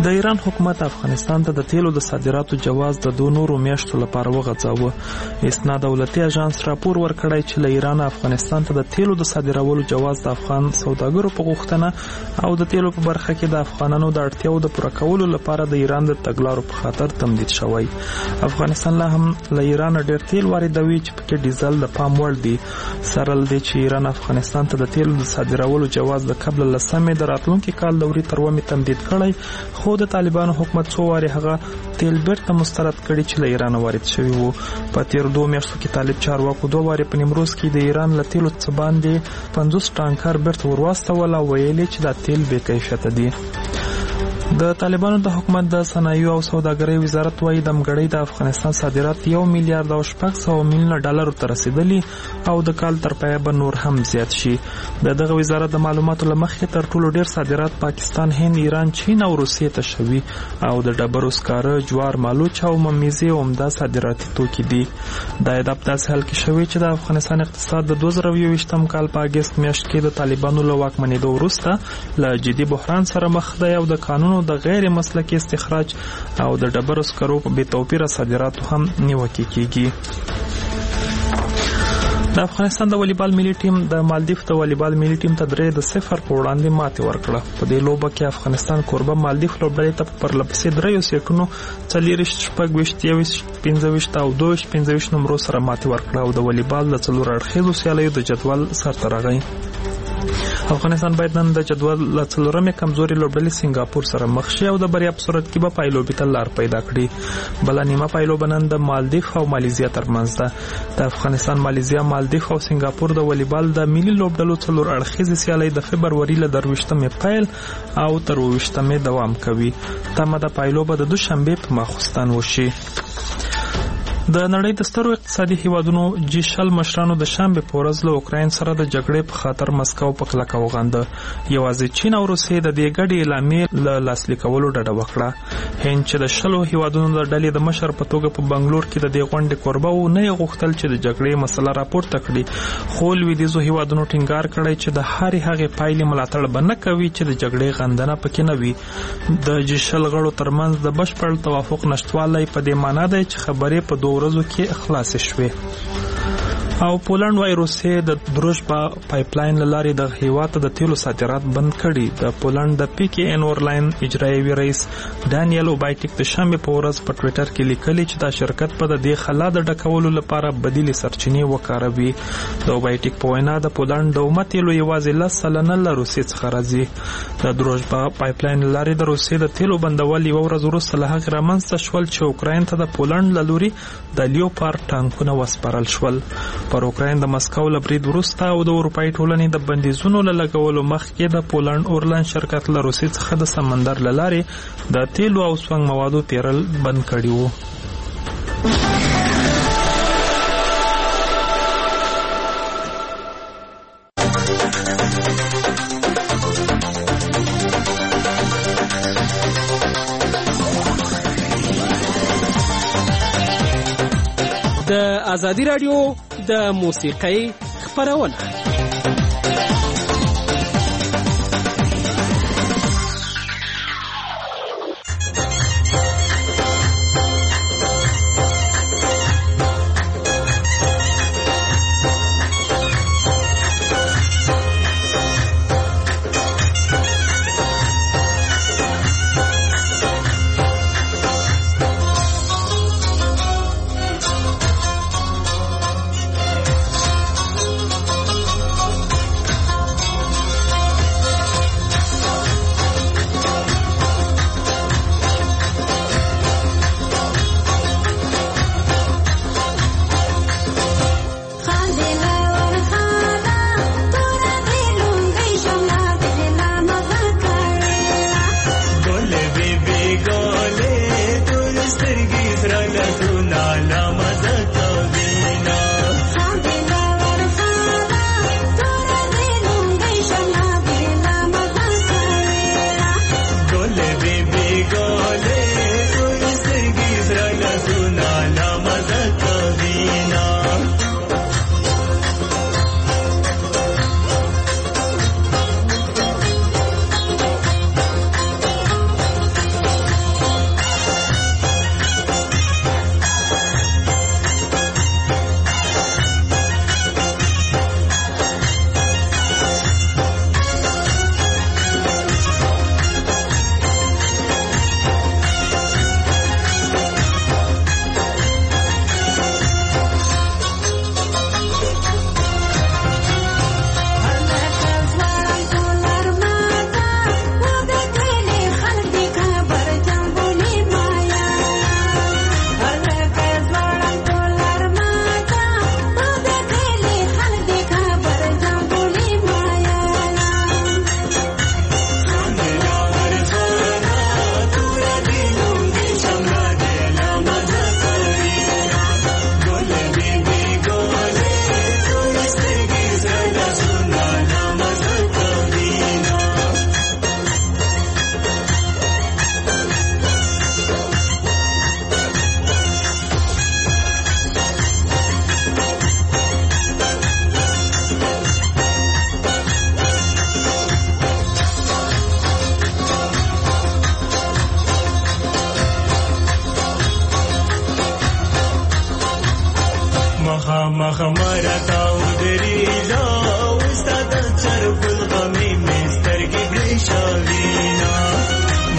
د ایران حکومت افغانستان ته د تیلو د صادراتو جواز د 2 نورو میاشتو لپاره وغځاوه. اسنا دولتي اژانس راپور ورکړی چې له ایران افغانستان ته د تیلو د صادرولو جواز د افغان سوداګرو په غوښتنه او د تیلو په برخه کې د افغانانو د اړتیاو د پوره کولو لپاره د ایران د تګلارو په خاطر تمدید شوی. افغانستان لا هم له ایران ډیر تیل واردوي چې پکې ډیزل د پام وړ دي. سره له دې چې ایران افغانستان ته د تیلو د صادرولو جواز د قبل له سمې د راتلونکي کال دوري تر ومه تمدید کړی، خو د طالبانو حکومت څو واري هغه تیل بیرته مسترد کړي چې له ایران وارد شوی وو. په تیر 2 میاشتو کې طالب چارواکو 2 واري په نیمروز کې د ایران له تیلو څخه باندې 50 ټانکر بیرته ورواستول او ویلي چې دا تیل بې کیفیته دي. د طالبانو د حکومت د صنایع او سوداګرۍ وزارت وايي د مګړۍ د افغانستان صادرات 1 میلیارډ او 600 میلیون ډالر ته رسیدلی او د کال تر پایه به نور هم زیات شي. دغه وزارت د معلوماتو لمخې تر ټولو ډیر صادرات پاکستان، هند، ایران، چین او روسیې ته شوي او د ډبرو سکاره، جوار، مالوچ او ممیزې عمده صادراتي توکي دي. دا د داسې حال کې شوی چې د افغانستان اقتصاد د 2023م کال په اگست میاشت کې د طالبانو له واکمنېدو وروسته له جدي بحران سره مخ دی او د قانون د غیر مسلکي استخراج او د ډبرو سکرو په بې توپیره صادراتو هم نیوکه کیږي. د افغانستان د والیبال ملي ټیم د مالدیف د والیبال ملي ټیم ته 3-0 په وړاندې ماتې ورکړه. په دې لوبه کې افغانستان کوربه مالدیف لوبډلې ته په پرلپسې 3 سیټونو 4-6 15 او 2-15 نمرو سره ماتې ورکړه او د والیبال د 4 اړخیزو سیالیو د جدول سرته راغی. افغانستان باید نن د جدول له 4مې کمزوري لوبډلې سنگاپور سره مخ شي او د بریا په صورت کې به پایلوبي ته لار پیدا کړي. بله نیمه پایلوبه نن د مالدیف او مالیزیا ترمنځ ده. د افغانستان، مالیزیا، مالدیف او سنگاپور د والیبال د ملي لوبډلو 4 اړخیزې سیالۍ د فبروري له 23مې پیل او تر 28مې دوام کوي. تمه د پایلوبه د دوشنبه په ماخوستن وشي. د نړۍ د سترو اقتصادي هیوادونو G20 مشرانو د شنبه په ورځ له اوکراین سره د جګړې په خاطر مسکو په کلکه وغنده. یوازې چین او روسیې د دې ګډې اعلامیې له لاسلیک کولو ډډه وکړه. هند چې د 10 هیوادونو د ډلې د مشر په توګه په بنگلور کې د دې غونډې کوربه و، نه غوښتل چې د جګړې مسله راپورته کړي، خو لویدیځو هیوادونو ټینګار کړی چې د هغې پایلې ملاتړ به نه کوي چې د جګړې غندنه پکې نه وي. د G20 غړو ترمنځ د بشپړ توافق نشټوالی په دې معنی دی چې خبرې په 2 ورځو کې خلاص شوې. او پولند وايي روسیې د دروژبا پایپلاین لارې د هیواد د تیلو صادرات بند کړي. د پولند د پی کې ان اورلاین اجرایوي رئیس ډانیل اوبایټیک د شنبه په ورځ په ټوئیټر کې لیکلي چې دا شرکت په دې خلا د ډکولو لپاره بدیلې سرچینې وکاروي. د اوبایټیک په وینا د پولند د اومه تیلو یوازې 10% له روسیې څخه راځي. د دروژبا پایپلاین لارې د روسیې د تیلو بندول یو ورځ وروسته له هغې رامنځته شول چې اوکراین ته د پولند له لوري د لیوپارډ ټانکونه وسپارل شول. پر اوکراین د مسکو له برید وروسته او د اروپایي ټولنې د بندیزونو له لګولو مخکې د پولند اورلاین شرکت له روسیې څخه د سمندر له لارې د تیلو او سونګ موادو پیرل بند کړي وو. د ازادي رادیو د موسیقۍ خپرونه.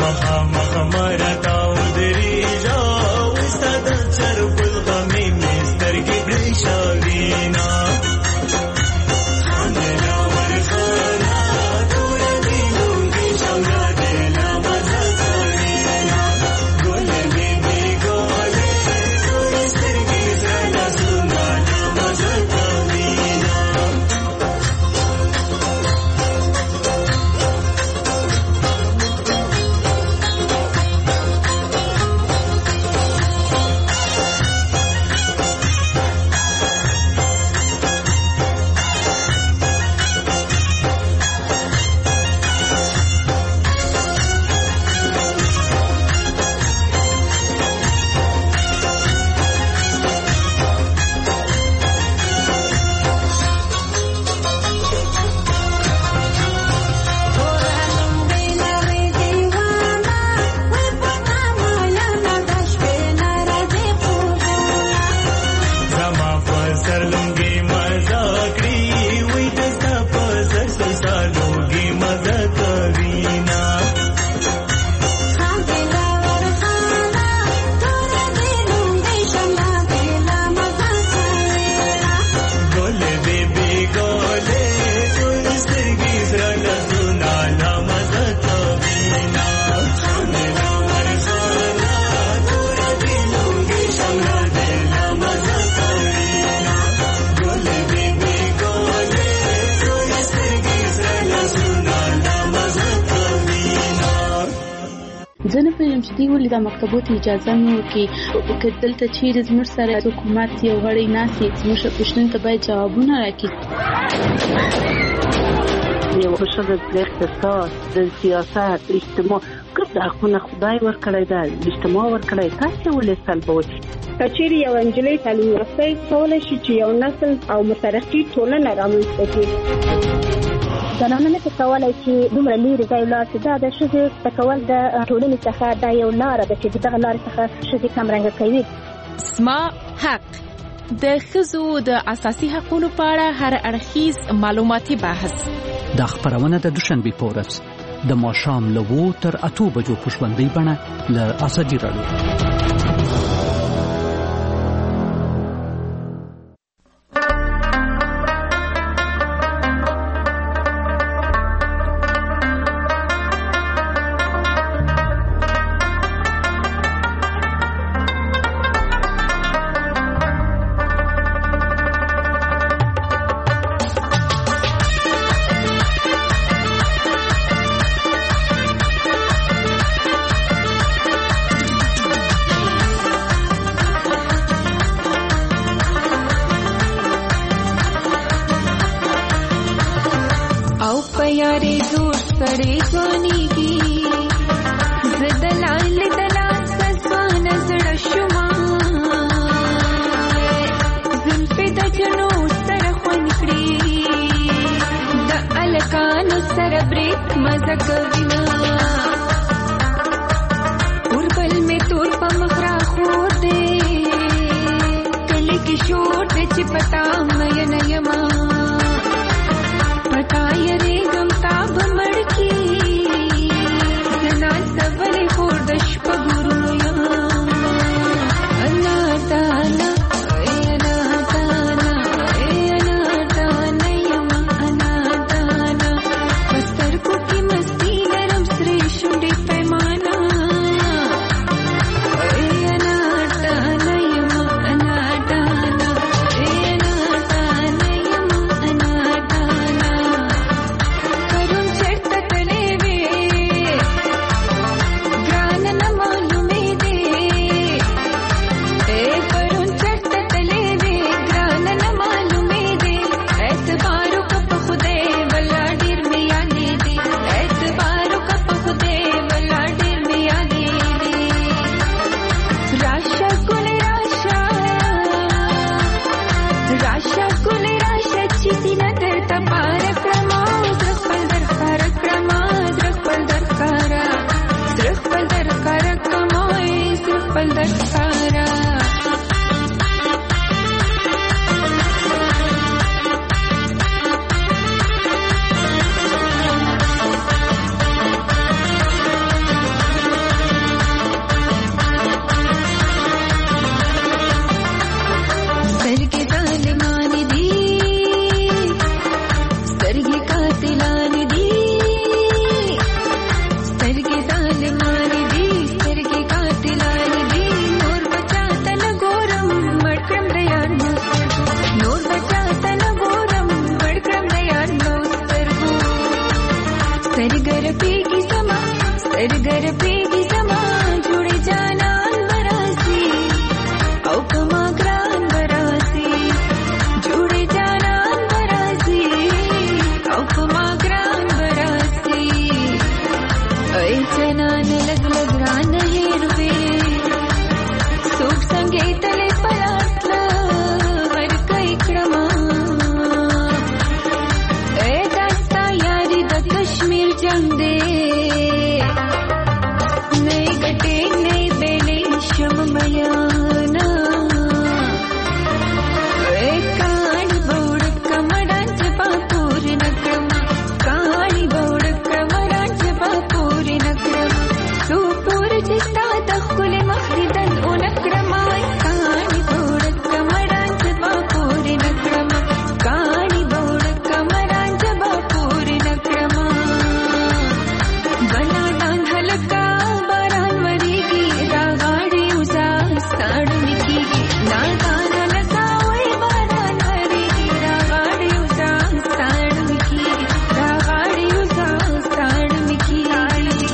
دی ولې د مکتبونو اجازه نه ورکړي چې دلته چیرې زموږ سره حکومت یو غړی ناسي زموږ پښتون ته باید جوابونه راکړي. یو ښځه د اقتصاد د سیاست اجتماع کوم د حقونه خدای ورکړی دا اجتماع ورکړی تاسو ولې سلبوي کچېرې یو انجلۍ تعلیم یافته کولای شي چې یو نسل او مترقي ټولنه رامنځته کړي. زنانه نه کولای چې دومره لري ځای لاړ شي دا د ښځې تکول د ټولنې څخه دا یو لار ده چې دغه لار څخه ښځې کمرنګه کوي. اسما حق د ښځو د اساسي حقوقو په اړه هر اړخیز معلوماتي بحث دا خبرونه د دوشنبه په ورځ د ماښام له 2 تر 8 بجو په ژوندۍ بڼه له ازادي راډیو. قاتلان دي سترګې ظالمان دي سترګې قاتلان دي نور بچا ته نه ګورم مړ کړم د یار نو نور بچا ته نه ګورم مړ کړم د یار نو سترګو سترګر پیږي زما سترګر پیږي زما جوړې جانان براسي او کما ګران براسي جوړې جانان براسي او کما ګران براسي ای جنان لګ لګ ران هېر وې څوک څنګه تلې پلاتله ور کوي کړما ای داستا یاري د کشمیر جنگ دې نه ګټې نه بلې شم میانا ای کاڼي بوړ کمران چې پاپور نکړما کاڼي بوړ کمران چې پاپور نکړما تو پور چې ستا د خپل مخریدل او نکړما کاڼي بوړ کمران چې پاپور نکړما کاڼي بوړ کمران چې پاپور نکړما بنا دان هلکا باران وریږي دا غاړې وزا ستړې کیږي دا دان هلکا وای باران وریږي دا غاړې وزا ستړې کیږي دا غاړې وزا ستړې کیږي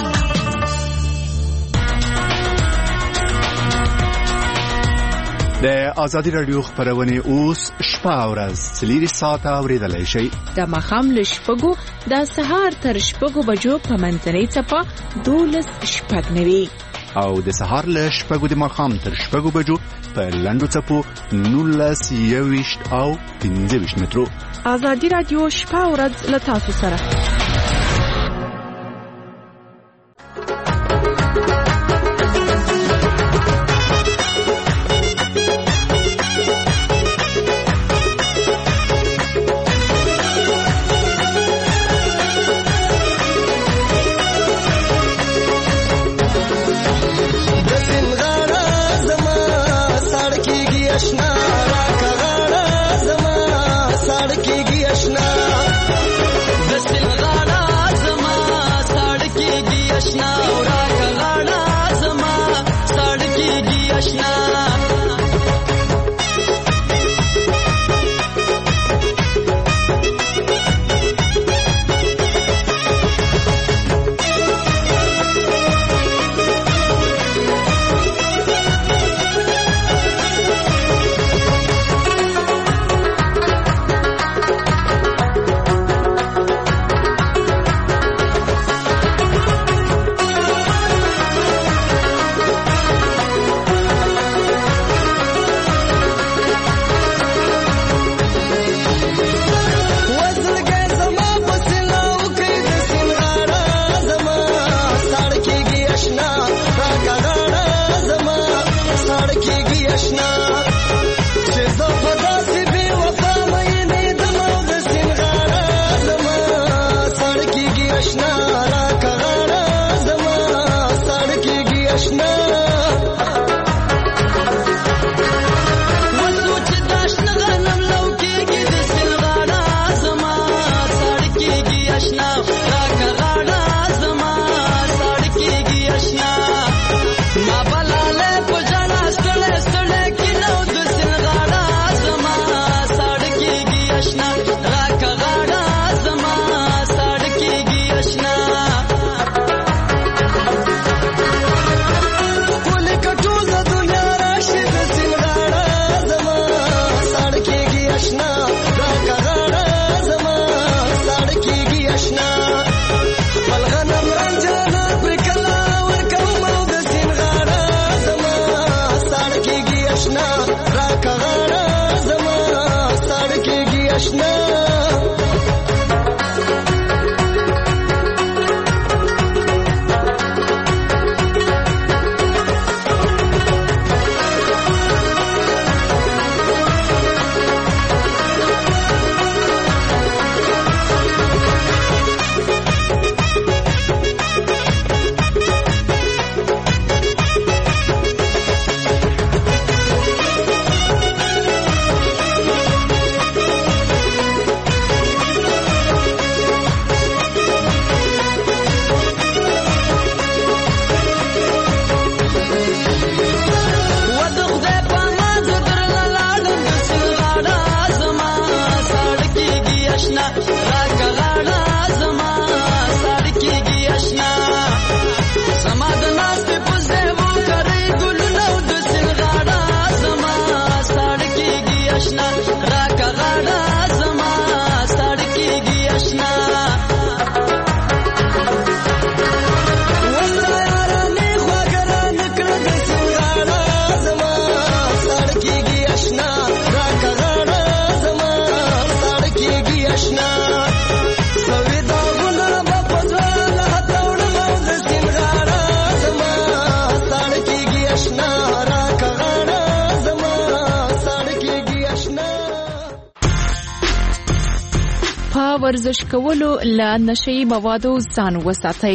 د ازادي رادیو خبرونه اوس شپه او ورځ 4 ساعته اوریدلای شئ د ماښام له 6 د سهار تر 6 بجو په منځنۍ څپه 12:09 او د سهار له 6 د ماښام تر 6 بجو په لنډو څپو 19:20 او 15 مترو. ازادي رادیو شپه او ورځ له تاسو سره. This is ورزش کولو له نشهیي موادو ځان وساتئ.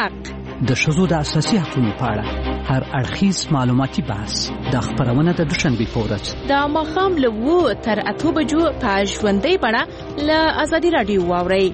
حق د ښځو د اساسي حقوقو په اړه هر اړخیز معلوماتي بحث د خپرونه د دوشنبې په ورځ د ماښام له 7 تر 8 بجو په ژوندۍ بڼه له ازادي راډیو واورئ.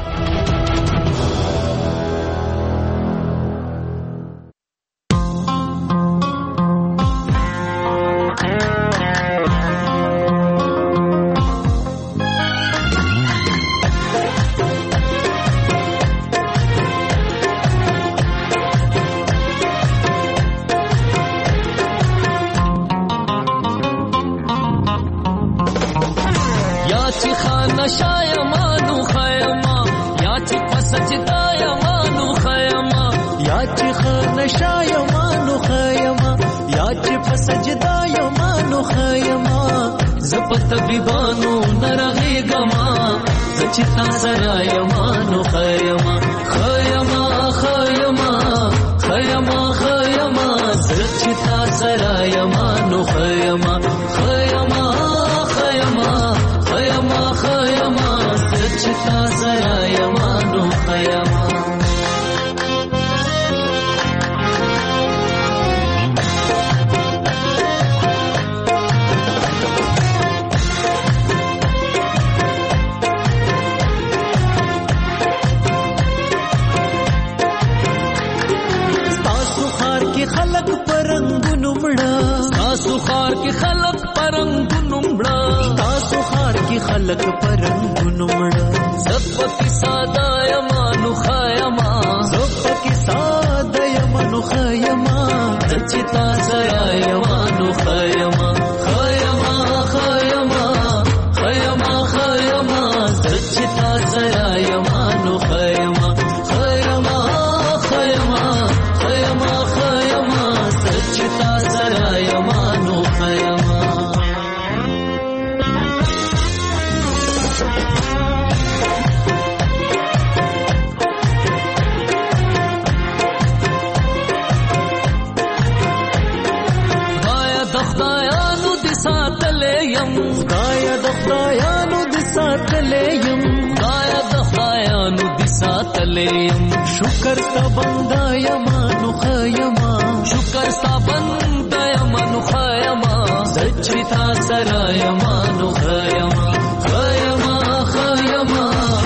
شکر ستا بنده یما نو خیما شکر ستا بنده یما نو خیما سچی تا سرا یما نو خیما خیما خیما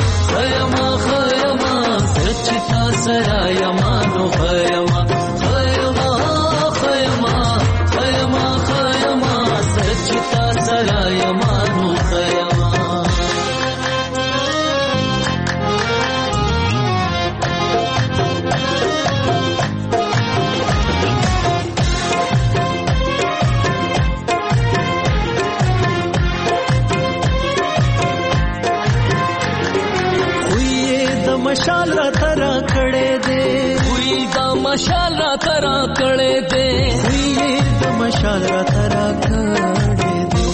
خیما خیما سچی تا سرا یما نو خیما خیما خیما خیما خیما سچی تا سرا یما نو خیما मशाल रा तरा कड़े दे हुई दा मशाल रा तरा कड़े दे हुई दा मशाल रा तरा कड़े दे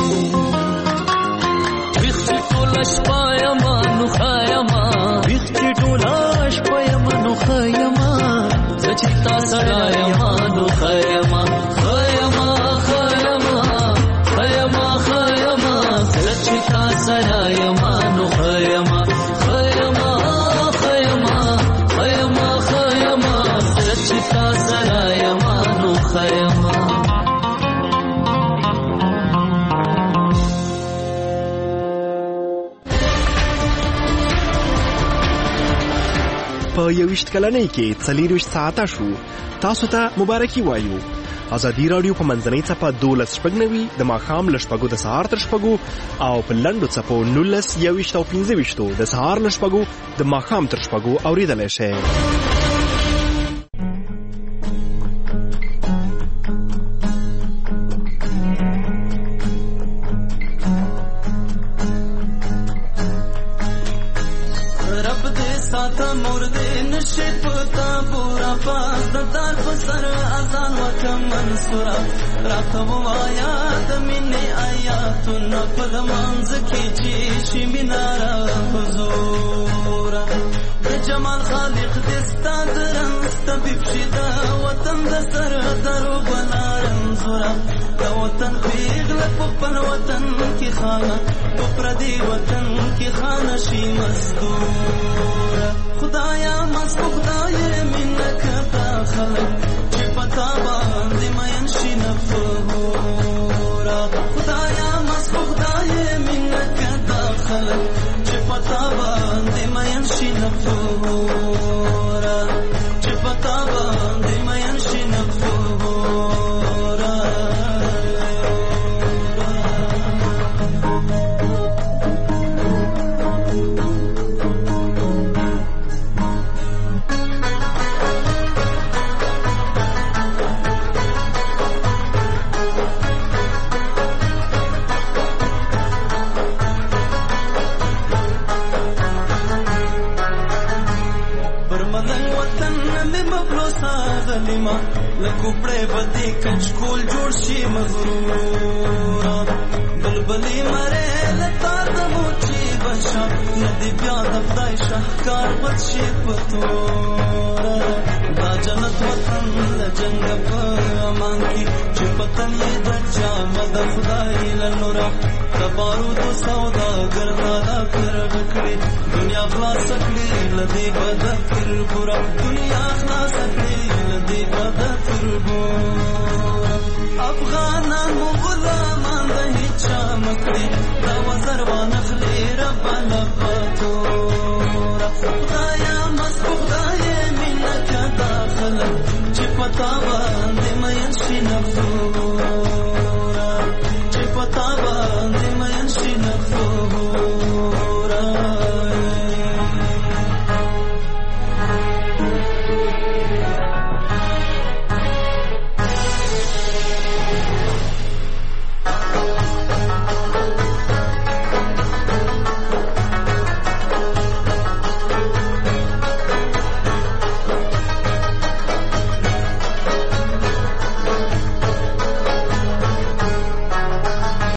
विख्ती टोलाश पाया मानु खायमा विख्ती टोलाश पाया मानु खायमा सचिता सराया मानु खायमा खायमा खायमा खायमा खायमा सचिता सराया मानु खायमा खायमा सचिता सराया मानु खयमा په 21 کلنۍ کې 24 ساعته شو. تاسو ته مبارکي وایو. ازادي راډیو په منځنۍ څپه 12:09 د ماښام له 6 د سهار تر 6 او په لنډو څپو 19 21 او 15 د سهار له 6 د ماښام تر 6 اوریدلای شئ. راته وایا د مینې آیاتونه په منځ کې چې شي میناره حضور د جمال خالق دستا درنس طبيب شي د وطن د سر درو بلارن زورا د وطن پیغله په خپل وطن کې خانه په پردي وطن کې خانه شي مزدوره خدایا مست خدای مینه کړه خلک چې پتا باندې مین شي نفورا خدایا مست خدای مینه کړه خلک چې پتا باندې مین شي نفورا چې پتا باندې مین شي نفورا لکوپړې بدې کچکول جوړ شي مغرورا بلبلې مرې لتا د موچي بشا ندی بیا د خدای شهکار بد شي پتورا دا جنت وطن لجنګ په امان کې چې پتن یې د جامه د خدای لنورا د بارود سودا ګرځاله پر وکړي دنیا خلاص کړي لدی بد تر ګورا دنیا خلاص کړي لدی بد تر ګورا افغانان مو غلامان د هیڅ مکړي دا وزر وانخلي ربنا خدایا مست خدای مینه کړه خلک چې پتا